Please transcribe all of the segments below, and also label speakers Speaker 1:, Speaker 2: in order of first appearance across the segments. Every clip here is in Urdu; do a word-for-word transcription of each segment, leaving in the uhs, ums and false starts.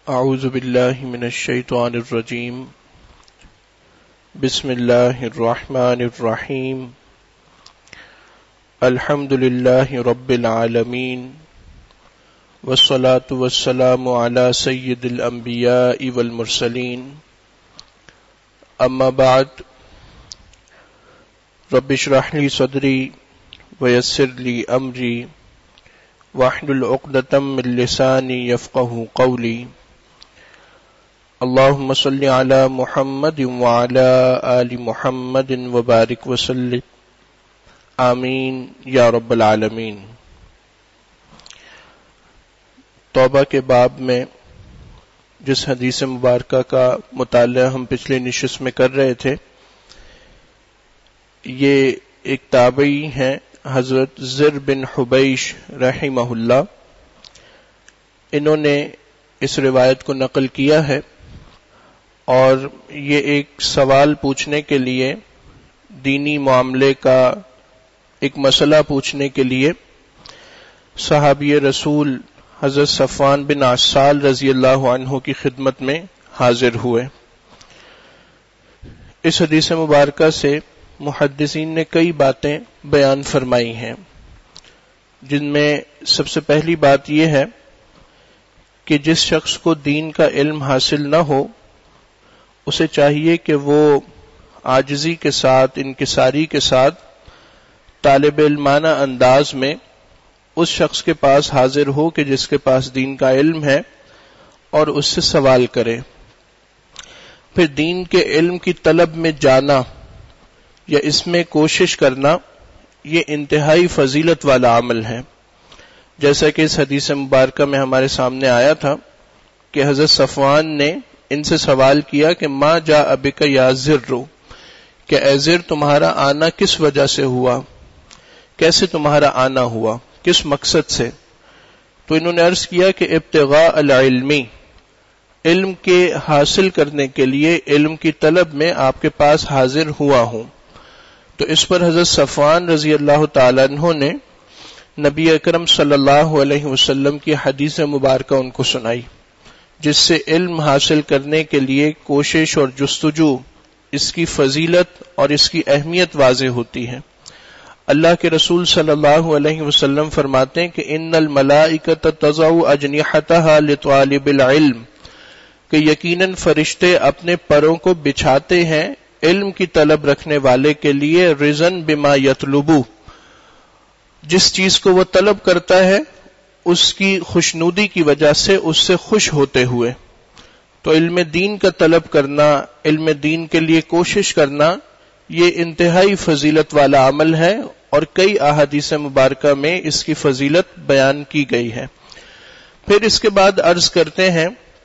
Speaker 1: اعوذ باللہ من الشیطان الرجیم بسم اللہ الرحمن الرحیم الحمد للہ رب العالمین والصلاة والسلام علی سید الانبیاء والمرسلین اما بعد رب اشرح لی صدری ویسر لی امری واحلل عقدۃ من لسانی یفقهوا قولی اللہم صلی علی محمد وعلی آل محمد وبارک وسلم آمین یا رب العالمین۔ توبہ کے باب میں جس حدیث مبارکہ کا مطالعہ ہم پچھلے نشست میں کر رہے تھے، یہ ایک تابعی ہیں حضرت زر بن حبیش رحمہ اللہ، انہوں نے اس روایت کو نقل کیا ہے اور یہ ایک سوال پوچھنے کے لیے، دینی معاملے کا ایک مسئلہ پوچھنے کے لیے صحابی رسول حضرت صفوان بن عسال رضی اللہ عنہ کی خدمت میں حاضر ہوئے۔ اس حدیث مبارکہ سے محدثین نے کئی باتیں بیان فرمائی ہیں، جن میں سب سے پہلی بات یہ ہے کہ جس شخص کو دین کا علم حاصل نہ ہو، اسے چاہیے کہ وہ عاجزی کے ساتھ، انکساری کے ساتھ، طالب علمانہ انداز میں اس شخص کے پاس حاضر ہو کہ جس کے پاس دین کا علم ہے اور اس سے سوال کرے۔ پھر دین کے علم کی طلب میں جانا یا اس میں کوشش کرنا، یہ انتہائی فضیلت والا عمل ہے، جیسا کہ اس حدیث مبارکہ میں ہمارے سامنے آیا تھا کہ حضرت صفوان نے ان سے سوال کیا کہ ما جاء بک یا زر، کہ اے زر تمہارا آنا کس وجہ سے ہوا، کیسے تمہارا آنا ہوا، کس مقصد سے؟ تو انہوں نے عرض کیا کہ ابتغاء العلمی، علم کے حاصل کرنے کے لیے، علم کی طلب میں آپ کے پاس حاضر ہوا ہوں۔ تو اس پر حضرت صفوان رضی اللہ تعالیٰ عنہ نے نبی اکرم صلی اللہ علیہ وسلم کی حدیث مبارکہ ان کو سنائی، جس سے علم حاصل کرنے کے لیے کوشش اور جستجو، اس کی فضیلت اور اس کی اہمیت واضح ہوتی ہے۔ اللہ کے رسول صلی اللہ علیہ وسلم فرماتے ہیں کہ ان الملائکۃ تضع اجنحتها لطالب العلم، کہ یقیناً فرشتے اپنے پروں کو بچھاتے ہیں علم کی طلب رکھنے والے کے لیے، رضن بما یطلب، جس چیز کو وہ طلب کرتا ہے اس کی خوشنودی کی وجہ سے، اس سے خوش ہوتے ہوئے۔ تو علم دین کا طلب کرنا، علم دین کے لیے کوشش کرنا، یہ انتہائی فضیلت والا عمل ہے اور کئی احادیث مبارکہ میں اس کی فضیلت بیان کی گئی ہے۔ پھر اس کے بعد عرض کرتے ہیں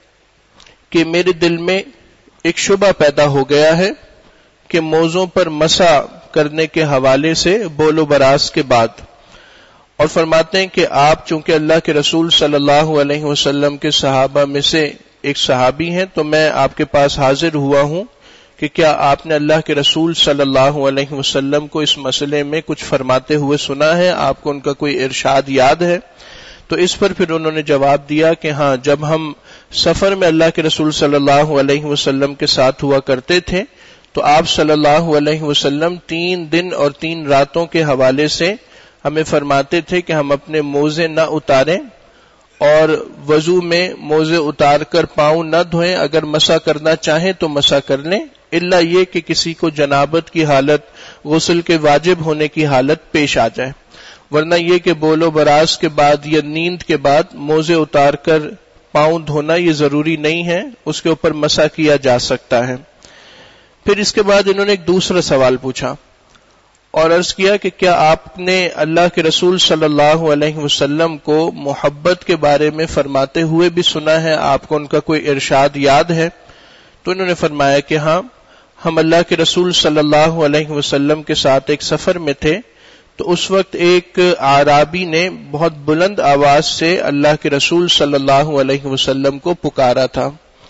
Speaker 1: کہ میرے دل میں ایک شبہ پیدا ہو گیا ہے کہ موضوع پر مسح کرنے کے حوالے سے بول و براز کے بعد، اور فرماتے ہیں کہ آپ چونکہ اللہ کے رسول صلی اللہ علیہ وسلم کے صحابہ میں سے ایک صحابی ہیں، تو میں آپ کے پاس حاضر ہوا ہوں کہ کیا آپ نے اللہ کے رسول صلی اللہ علیہ وسلم کو اس مسئلے میں کچھ فرماتے ہوئے سنا ہے، آپ کو ان کا کوئی ارشاد یاد ہے؟ تو اس پر پھر انہوں نے جواب دیا کہ ہاں، جب ہم سفر میں اللہ کے رسول صلی اللہ علیہ وسلم کے ساتھ ہوا کرتے تھے تو آپ صلی اللہ علیہ وسلم تین دن اور تین راتوں کے حوالے سے ہمیں فرماتے تھے کہ ہم اپنے موزے نہ اتاریں اور وضو میں موزے اتار کر پاؤں نہ دھوئیں، اگر مسح کرنا چاہیں تو مسح کر لیں، الا یہ کہ کسی کو جنابت کی حالت، غسل کے واجب ہونے کی حالت پیش آ جائے، ورنہ یہ کہ بول و براز کے بعد یا نیند کے بعد موزے اتار کر پاؤں دھونا یہ ضروری نہیں ہے، اس کے اوپر مسح کیا جا سکتا ہے۔ پھر اس کے بعد انہوں نے ایک دوسرا سوال پوچھا اور عرض کیا کہ کیا آپ نے اللہ کے رسول صلی اللہ علیہ وسلم کو محبت کے بارے میں فرماتے ہوئے بھی سنا ہے، آپ کو ان کا کوئی ارشاد یاد ہے؟ تو انہوں نے فرمایا کہ ہاں، ہم اللہ کے رسول صلی اللہ علیہ وسلم کے ساتھ ایک سفر میں تھے، تو اس وقت ایک اعرابی نے بہت بلند آواز سے اللہ کے رسول صلی اللہ علیہ وسلم کو پکارا تھا،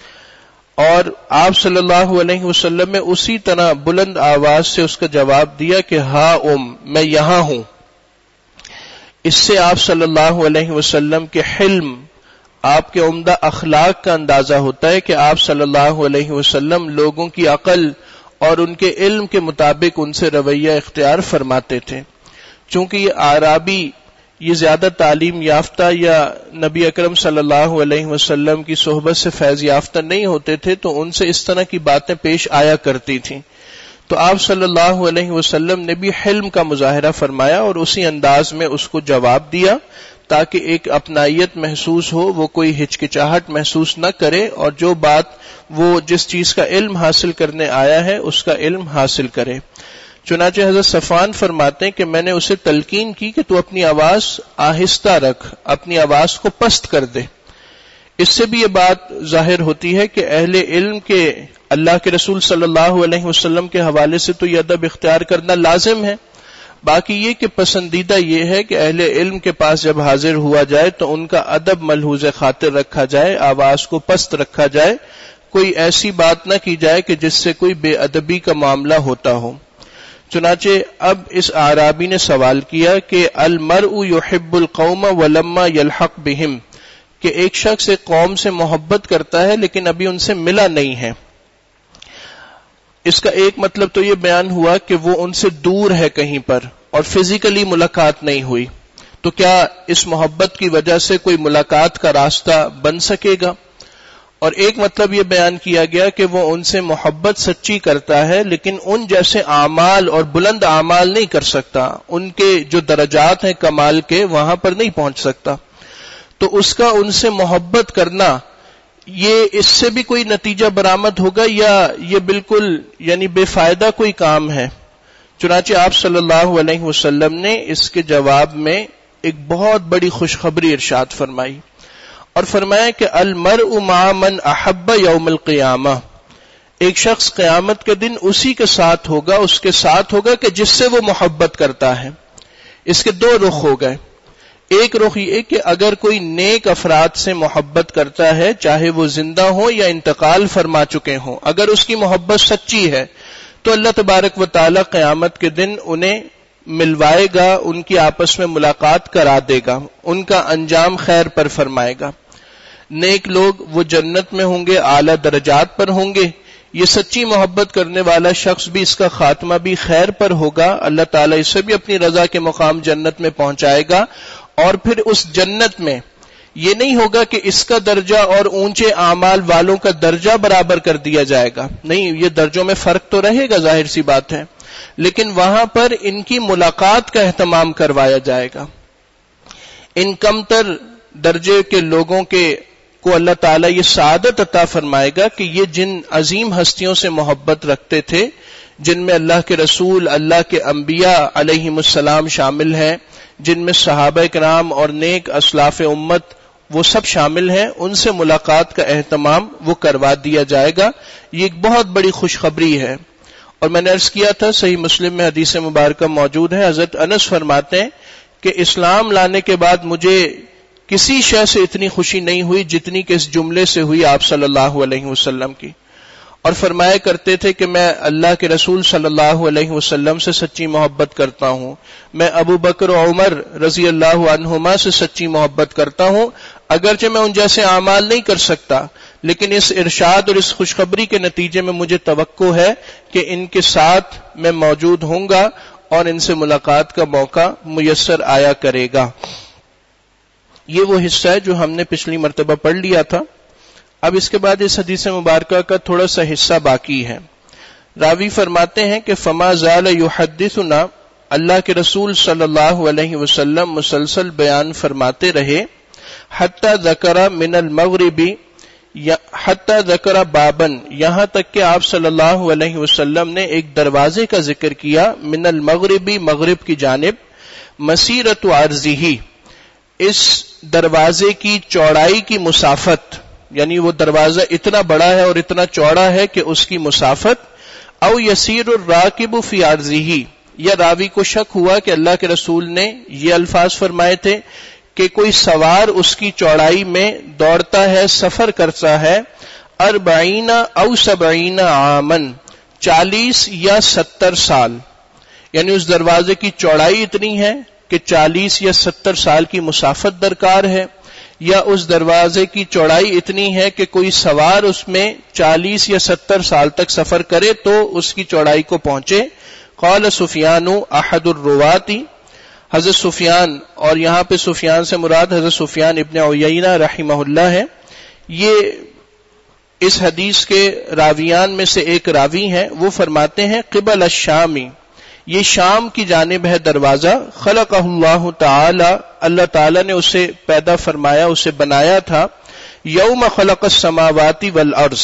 Speaker 1: اور آپ صلی اللہ علیہ وسلم نے اسی طرح بلند آواز سے اس کا جواب دیا کہ ہاں ام، میں یہاں ہوں۔ اس سے آپ صلی اللہ علیہ وسلم کے حلم، آپ کے عمدہ اخلاق کا اندازہ ہوتا ہے کہ آپ صلی اللہ علیہ وسلم لوگوں کی عقل اور ان کے علم کے مطابق ان سے رویہ اختیار فرماتے تھے. چونکہ یہ اعرابی یہ زیادہ تعلیم یافتہ یا نبی اکرم صلی اللہ علیہ وسلم کی صحبت سے فیض یافتہ نہیں ہوتے تھے تو ان سے اس طرح کی باتیں پیش آیا کرتی تھیں. تو آپ صلی اللہ علیہ وسلم نے بھی حلم کا مظاہرہ فرمایا اور اسی انداز میں اس کو جواب دیا تاکہ ایک اپنائیت محسوس ہو، وہ کوئی ہچکچاہٹ محسوس نہ کرے اور جو بات وہ جس چیز کا علم حاصل کرنے آیا ہے اس کا علم حاصل کرے. چنانچہ حضرت صفوان فرماتے ہیں کہ میں نے اسے تلقین کی کہ تو اپنی آواز آہستہ رکھ، اپنی آواز کو پست کر دے. اس سے بھی یہ بات ظاہر ہوتی ہے کہ اہل علم کے اللہ کے رسول صلی اللہ علیہ وسلم کے حوالے سے تو یہ ادب اختیار کرنا لازم ہے. باقی یہ کہ پسندیدہ یہ ہے کہ اہل علم کے پاس جب حاضر ہوا جائے تو ان کا ادب ملحوظ خاطر رکھا جائے، آواز کو پست رکھا جائے، کوئی ایسی بات نہ کی جائے کہ جس سے کوئی بے ادبی کا معاملہ ہوتا ہو. چنانچہ اب اس اعرابی نے سوال کیا کہ المرء يحب القوم ولما يلحق بهم، کہ ایک شخص ایک قوم سے محبت کرتا ہے لیکن ابھی ان سے ملا نہیں ہے. اس کا ایک مطلب تو یہ بیان ہوا کہ وہ ان سے دور ہے کہیں پر اور فزیکلی ملاقات نہیں ہوئی، تو کیا اس محبت کی وجہ سے کوئی ملاقات کا راستہ بن سکے گا؟ اور ایک مطلب یہ بیان کیا گیا کہ وہ ان سے محبت سچی کرتا ہے لیکن ان جیسے اعمال اور بلند اعمال نہیں کر سکتا، ان کے جو درجات ہیں کمال کے وہاں پر نہیں پہنچ سکتا. تو اس کا ان سے محبت کرنا یہ اس سے بھی کوئی نتیجہ برآمد ہوگا یا یہ بالکل یعنی بے فائدہ کوئی کام ہے؟ چنانچہ آپ صلی اللہ علیہ وسلم نے اس کے جواب میں ایک بہت بڑی خوشخبری ارشاد فرمائی اور فرمایا کہ المرء مع من احب یوم القیامہ، ایک شخص قیامت کے دن اسی کے ساتھ ہوگا، اس کے ساتھ ہوگا کہ جس سے وہ محبت کرتا ہے. اس کے دو رخ ہو گئے. ایک رخ یہ کہ اگر کوئی نیک افراد سے محبت کرتا ہے چاہے وہ زندہ ہوں یا انتقال فرما چکے ہوں، اگر اس کی محبت سچی ہے تو اللہ تبارک و تعالی قیامت کے دن انہیں ملوائے گا، ان کی آپس میں ملاقات کرا دے گا، ان کا انجام خیر پر فرمائے گا. نیک لوگ وہ جنت میں ہوں گے، اعلیٰ درجات پر ہوں گے. یہ سچی محبت کرنے والا شخص بھی اس کا خاتمہ بھی خیر پر ہوگا، اللہ تعالیٰ اسے بھی اپنی رضا کے مقام جنت میں پہنچائے گا. اور پھر اس جنت میں یہ نہیں ہوگا کہ اس کا درجہ اور اونچے اعمال والوں کا درجہ برابر کر دیا جائے گا، نہیں، یہ درجوں میں فرق تو رہے گا، ظاہر سی بات ہے، لیکن وہاں پر ان کی ملاقات کا اہتمام کروایا جائے گا. ان کمتر درجے کے لوگوں کے کو اللہ تعالیٰ یہ سعادت عطا فرمائے گا کہ یہ جن عظیم ہستیوں سے محبت رکھتے تھے، جن میں اللہ کے رسول، اللہ کے انبیاء علیہم السلام شامل ہیں، جن میں صحابہ کرام اور نیک اسلاف امت وہ سب شامل ہیں، ان سے ملاقات کا اہتمام وہ کروا دیا جائے گا. یہ ایک بہت بڑی خوشخبری ہے. اور میں نے عرض کیا تھا صحیح مسلم میں حدیث مبارکہ موجود ہے، حضرت انس فرماتے ہیں کہ اسلام لانے کے بعد مجھے کسی شے سے اتنی خوشی نہیں ہوئی جتنی کہ اس جملے سے ہوئی آپ صلی اللہ علیہ وسلم کی. اور فرمایا کرتے تھے کہ میں اللہ کے رسول صلی اللہ علیہ وسلم سے سچی محبت کرتا ہوں، میں ابو بکر و عمر رضی اللہ عنہما سے سچی محبت کرتا ہوں، اگرچہ میں ان جیسے اعمال نہیں کر سکتا، لیکن اس ارشاد اور اس خوشخبری کے نتیجے میں مجھے توقع ہے کہ ان کے ساتھ میں موجود ہوں گا اور ان سے ملاقات کا موقع میسر آیا کرے گا. یہ وہ حصہ ہے جو ہم نے پچھلی مرتبہ پڑھ لیا تھا. اب اس کے بعد اس حدیث مبارکہ کا تھوڑا سا حصہ باقی ہے. راوی فرماتے ہیں کہ فما زال یحدثنا، اللہ کے رسول صلی اللہ علیہ وسلم مسلسل بیان فرماتے رہے، حتی ذکر من المغرب، حتی ذکر بابن، یہاں تک کہ آپ صلی اللہ علیہ وسلم نے ایک دروازے کا ذکر کیا، من المغربی، مغرب کی جانب، مسیرت عرضہ، اس دروازے کی چوڑائی کی مسافت، یعنی وہ دروازہ اتنا بڑا ہے اور اتنا چوڑا ہے کہ اس کی مسافت، او یسیر الراکب فی عرضہ، یا راوی کو شک ہوا کہ اللہ کے رسول نے یہ الفاظ فرمائے تھے کہ کوئی سوار اس کی چوڑائی میں دوڑتا ہے، سفر کرتا ہے، اربعین او سبعین عامن، چالیس یا ستر سال، یعنی اس دروازے کی چوڑائی اتنی ہے کہ چالیس یا ستر سال کی مسافت درکار ہے. یا اس دروازے کی چوڑائی اتنی ہے کہ کوئی سوار اس میں چالیس یا ستر سال تک سفر کرے تو اس کی چوڑائی کو پہنچے. قال سفیان احد الرواتی، حضرت سفیان، اور یہاں پہ سفیان سے مراد حضرت سفیان ابن عیینہ رحمہ اللہ ہے، یہ اس حدیث کے راویان میں سے ایک راوی ہیں. وہ فرماتے ہیں قبل الشامی، یہ شام کی جانب ہے دروازہ. خلقہ اللہ تعالی، اللہ تعالی نے اسے پیدا فرمایا، اسے بنایا تھا. یوم خلق السماوات والارض،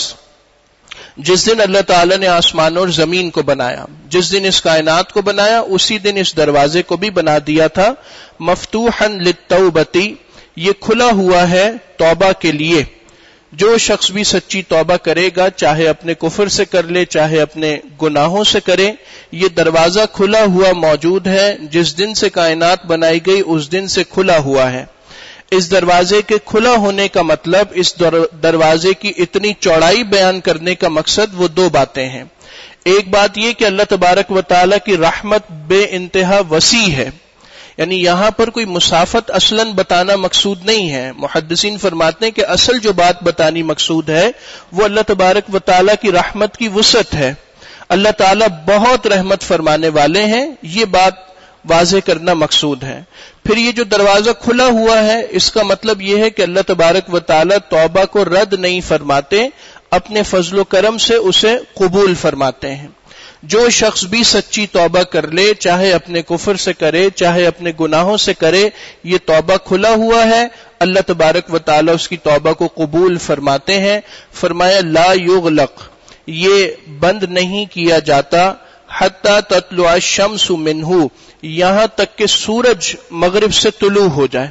Speaker 1: جس دن اللہ تعالی نے آسمان اور زمین کو بنایا، جس دن اس کائنات کو بنایا اسی دن اس دروازے کو بھی بنا دیا تھا. مفتوحا للتوبتی، یہ کھلا ہوا ہے توبہ کے لیے. جو شخص بھی سچی توبہ کرے گا، چاہے اپنے کفر سے کر لے چاہے اپنے گناہوں سے کرے، یہ دروازہ کھلا ہوا موجود ہے. جس دن سے کائنات بنائی گئی اس دن سے کھلا ہوا ہے. اس دروازے کے کھلا ہونے کا مطلب، اس دروازے کی اتنی چوڑائی بیان کرنے کا مقصد وہ دو باتیں ہیں. ایک بات یہ کہ اللہ تبارک و تعالی کی رحمت بے انتہا وسیع ہے، یعنی یہاں پر کوئی مسافت اصلاً بتانا مقصود نہیں ہے. محدثین فرماتے ہیں کہ اصل جو بات بتانی مقصود ہے وہ اللہ تبارک و تعالی کی رحمت کی وسعت ہے. اللہ تعالی بہت رحمت فرمانے والے ہیں، یہ بات واضح کرنا مقصود ہے. پھر یہ جو دروازہ کھلا ہوا ہے اس کا مطلب یہ ہے کہ اللہ تبارک و تعالی توبہ کو رد نہیں فرماتے، اپنے فضل و کرم سے اسے قبول فرماتے ہیں. جو شخص بھی سچی توبہ کر لے، چاہے اپنے کفر سے کرے چاہے اپنے گناہوں سے کرے، یہ توبہ کھلا ہوا ہے، اللہ تبارک و تعالی اس کی توبہ کو قبول فرماتے ہیں. فرمایا لا یغلق، یہ بند نہیں کیا جاتا، حتی تطلع الشمس منہ، یہاں تک کہ سورج مغرب سے طلوع ہو جائے.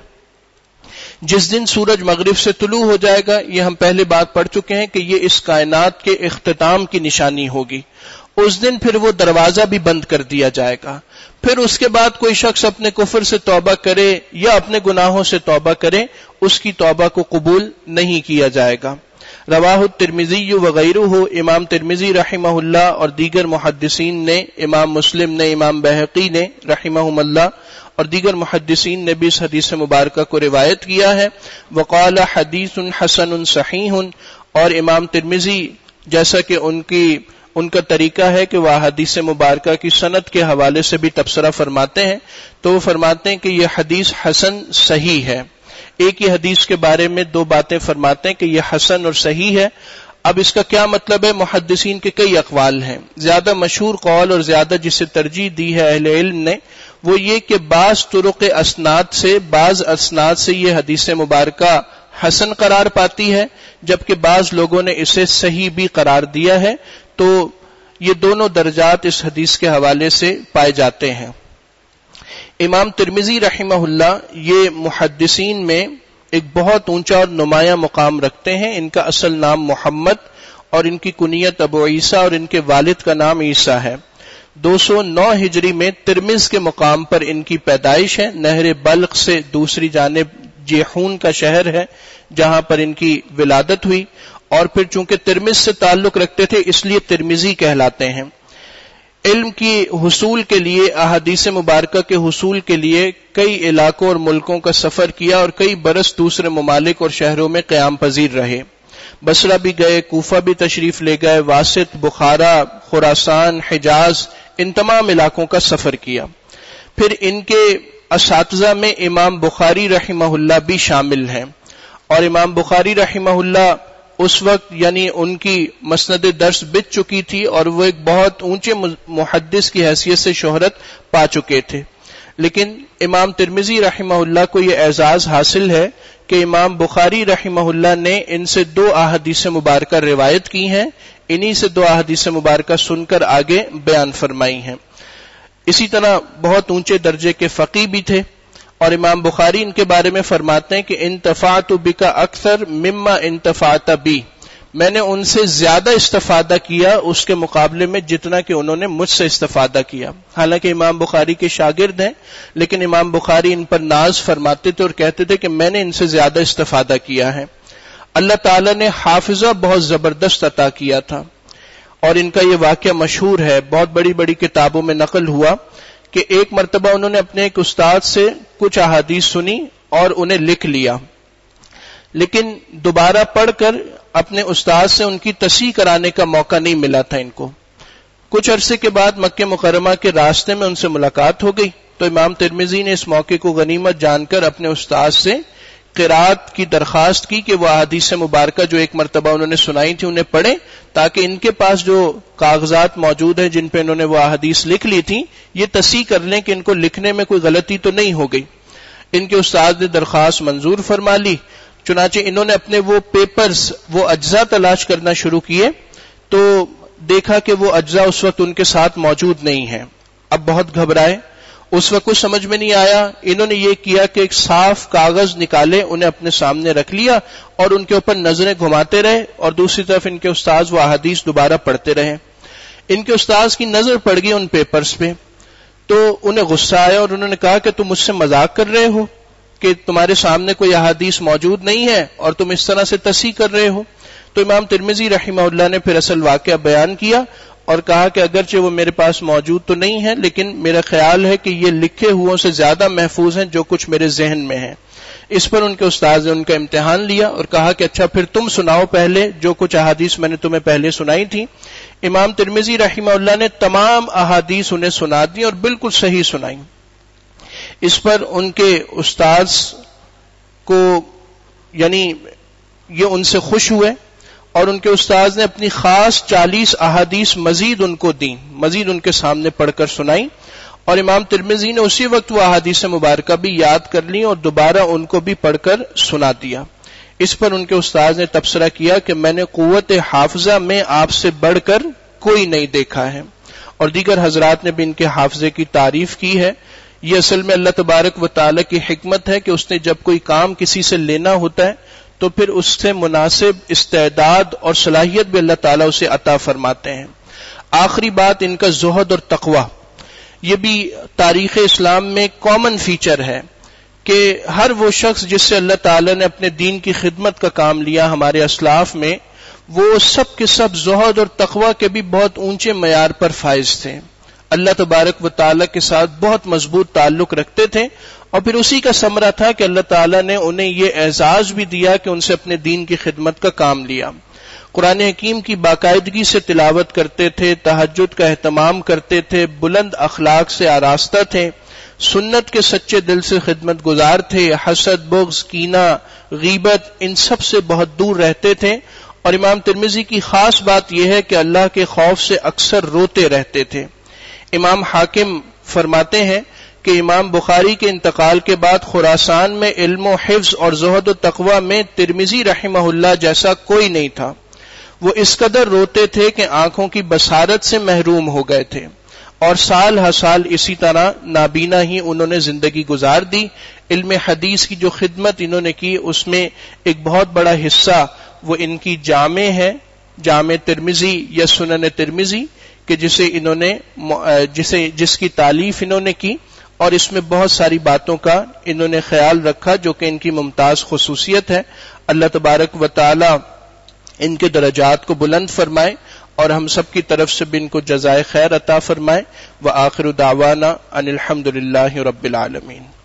Speaker 1: جس دن سورج مغرب سے طلوع ہو جائے گا، یہ ہم پہلے بات پڑھ چکے ہیں کہ یہ اس کائنات کے اختتام کی نشانی ہوگی. اس دن پھر وہ دروازہ بھی بند کر دیا جائے گا. پھر اس کے بعد کوئی شخص اپنے کفر سے توبہ کرے یا اپنے گناہوں سے توبہ کرے، اس کی توبہ کو قبول نہیں کیا جائے گا. رواہ الترمذی وغیرہ، امام ترمذی رحمہ اللہ اور دیگر محدثین نے، امام مسلم نے، امام بہقی نے رحمہم اللہ اور دیگر محدثین نے بھی اس حدیث مبارکہ کو روایت کیا ہے. وقال حدیث حسن صحیح، اور امام ترمذی جیسا کہ ان کی ان کا طریقہ ہے کہ وہ حدیث مبارکہ کی سند کے حوالے سے بھی تبصرہ فرماتے ہیں، تو وہ فرماتے ہیں کہ یہ حدیث حسن صحیح ہے. ایک ہی حدیث کے بارے میں دو باتیں فرماتے ہیں کہ یہ حسن اور صحیح ہے. اب اس کا کیا مطلب ہے؟ محدثین کے کئی اقوال ہیں. زیادہ مشہور قول اور زیادہ جسے ترجیح دی ہے اہل علم نے وہ یہ کہ بعض طرق اسناد سے بعض اسناد سے یہ حدیث مبارکہ حسن قرار پاتی ہے، جبکہ بعض لوگوں نے اسے صحیح بھی قرار دیا ہے. تو یہ دونوں درجات اس حدیث کے حوالے سے پائے جاتے ہیں. امام ترمذی رحمہ اللہ یہ محدثین میں ایک بہت اونچا اور نمایاں مقام رکھتے ہیں. ان کا اصل نام محمد اور ان کی کنیت ابو عیسیٰ اور ان کے والد کا نام عیسیٰ ہے. دو سو نو ہجری میں ترمذ کے مقام پر ان کی پیدائش ہے. نہر بلخ سے دوسری جانب جیحون کا شہر ہے جہاں پر ان کی ولادت ہوئی، اور پھر چونکہ ترمذ سے تعلق رکھتے تھے اس لیے ترمذی کہلاتے ہیں. علم کی حصول کے لیے، احادیث مبارکہ کے حصول کے لیے کئی علاقوں اور ملکوں کا سفر کیا اور کئی برس دوسرے ممالک اور شہروں میں قیام پذیر رہے. بصرہ بھی گئے، کوفہ بھی تشریف لے گئے، واسط، بخارا، خراسان، حجاز، ان تمام علاقوں کا سفر کیا. پھر ان کے اساتذہ میں امام بخاری رحمہ اللہ بھی شامل ہیں، اور امام بخاری رحمہ اللہ اس وقت یعنی ان کی مسند درس بچ چکی تھی اور وہ ایک بہت اونچے محدث کی حیثیت سے شہرت پا چکے تھے. لیکن امام ترمذی رحمہ اللہ کو یہ اعزاز حاصل ہے کہ امام بخاری رحمہ اللہ نے ان سے دو احادیث مبارکہ روایت کی ہیں، انہی سے دو احادیث مبارکہ سن کر آگے بیان فرمائی ہیں. اسی طرح بہت اونچے درجے کے فقیہ بھی تھے، اور امام بخاری ان کے بارے میں فرماتے ہیں کہ انتفعت بک اکثر مما انتفعت بی، میں نے ان سے زیادہ استفادہ کیا اس کے مقابلے میں جتنا کہ انہوں نے مجھ سے استفادہ کیا. حالانکہ امام بخاری کے شاگرد ہیں لیکن امام بخاری ان پر ناز فرماتے تھے اور کہتے تھے کہ میں نے ان سے زیادہ استفادہ کیا ہے. اللہ تعالیٰ نے حافظہ بہت زبردست عطا کیا تھا، اور ان کا یہ واقعہ مشہور ہے، بہت بڑی بڑی کتابوں میں نقل ہوا کہ ایک مرتبہ انہوں نے اپنے ایک استاد سے کچھ احادیث سنی اور انہیں لکھ لیا. لیکن دوبارہ پڑھ کر اپنے استاد سے ان کی تصحیح کرانے کا موقع نہیں ملا تھا ان کو. کچھ عرصے کے بعد مکہ مکرمہ کے راستے میں ان سے ملاقات ہو گئی تو امام ترمذی نے اس موقع کو غنیمت جان کر اپنے استاد سے قرات کی درخواست کی کہ وہ احادیث مبارکہ جو ایک مرتبہ انہوں نے سنائی تھی انہیں پڑھیں، تاکہ ان کے پاس جو کاغذات موجود ہیں جن پہ انہوں نے وہ احادیث لکھ لی تھی یہ تصحیح کر لیں کہ ان کو لکھنے میں کوئی غلطی تو نہیں ہو گئی. ان کے استاد نے درخواست منظور فرما لی. چنانچہ انہوں نے اپنے وہ پیپرز، وہ اجزاء تلاش کرنا شروع کیے تو دیکھا کہ وہ اجزاء اس وقت ان کے ساتھ موجود نہیں ہیں. اب بہت گھبرائے، اس وقت کچھ سمجھ میں نہیں آیا. انہوں نے یہ کیا کہ ایک صاف کاغذ نکالے، انہیں اپنے سامنے رکھ لیا اور ان کے اوپر نظریں گھماتے رہے اور دوسری طرف ان کے استاذ وہ احادیث دوبارہ پڑھتے رہے. ان کے استاذ کی نظر پڑ گئی ان پیپرز پہ تو انہیں غصہ آیا اور انہوں نے کہا کہ تم مجھ سے مذاق کر رہے ہو کہ تمہارے سامنے کوئی احادیث موجود نہیں ہے اور تم اس طرح سے تصحیح کر رہے ہو. تو امام ترمذی رحمہ اللہ نے پھر اصل واقعہ بیان کیا اور کہا کہ اگرچہ وہ میرے پاس موجود تو نہیں ہے لیکن میرا خیال ہے کہ یہ لکھے ہوئوں سے زیادہ محفوظ ہیں جو کچھ میرے ذہن میں ہیں. اس پر ان کے استاد نے ان کا امتحان لیا اور کہا کہ اچھا پھر تم سناؤ پہلے جو کچھ احادیث میں نے تمہیں پہلے سنائی تھی. امام ترمذی رحمہ اللہ نے تمام احادیث انہیں سنا دی اور بالکل صحیح سنائی. اس پر ان کے استاد کو یعنی یہ ان سے خوش ہوئے اور ان کے استاد نے اپنی خاص چالیس احادیث مزید ان کو دیں، مزید ان کے سامنے پڑھ کر سنائی اور امام ترمذی نے اسی وقت وہ احادیث مبارکہ بھی یاد کر لی اور دوبارہ ان کو بھی پڑھ کر سنا دیا. اس پر ان کے استاد نے تبصرہ کیا کہ میں نے قوت حافظہ میں آپ سے بڑھ کر کوئی نہیں دیکھا ہے. اور دیگر حضرات نے بھی ان کے حافظے کی تعریف کی ہے. یہ اصل میں اللہ تبارک و تعالی کی حکمت ہے کہ اس نے جب کوئی کام کسی سے لینا ہوتا ہے تو پھر اس سے مناسب استعداد اور صلاحیت بھی اللہ تعالیٰ اسے عطا فرماتے ہیں. آخری بات ان کا زہد اور تقوی. یہ بھی تاریخ اسلام میں کامن فیچر ہے کہ ہر وہ شخص جس سے اللہ تعالیٰ نے اپنے دین کی خدمت کا کام لیا ہمارے اسلاف میں، وہ سب کے سب زہد اور تقوی کے بھی بہت اونچے معیار پر فائز تھے. اللہ تبارک و تعالیٰ کے ساتھ بہت مضبوط تعلق رکھتے تھے اور پھر اسی کا ثمرہ تھا کہ اللہ تعالیٰ نے انہیں یہ اعزاز بھی دیا کہ ان سے اپنے دین کی خدمت کا کام لیا. قرآن حکیم کی باقاعدگی سے تلاوت کرتے تھے، تہجد کا اہتمام کرتے تھے، بلند اخلاق سے آراستہ تھے، سنت کے سچے دل سے خدمت گزار تھے، حسد، بغض، کینہ، غیبت ان سب سے بہت دور رہتے تھے. اور امام ترمذی کی خاص بات یہ ہے کہ اللہ کے خوف سے اکثر روتے رہتے تھے. امام حاکم فرماتے ہیں کہ امام بخاری کے انتقال کے بعد خراسان میں علم و حفظ اور زہد و تقوی میں ترمذی رحمہ اللہ جیسا کوئی نہیں تھا. وہ اس قدر روتے تھے کہ آنکھوں کی بصارت سے محروم ہو گئے تھے اور سال ہر سال اسی طرح نابینا ہی انہوں نے زندگی گزار دی. علم حدیث کی جو خدمت انہوں نے کی اس میں ایک بہت بڑا حصہ وہ ان کی جامع ہے، جامع ترمذی یا سنن ترمذی، کہ جسے انہوں نے جسے جس کی تالیف انہوں نے کی اور اس میں بہت ساری باتوں کا انہوں نے خیال رکھا جو کہ ان کی ممتاز خصوصیت ہے. اللہ تبارک و تعالی ان کے درجات کو بلند فرمائے اور ہم سب کی طرف سے بھی ان کو جزائے خیر عطا فرمائے. وآخر دعوانا ان الحمد للہ رب العالمین.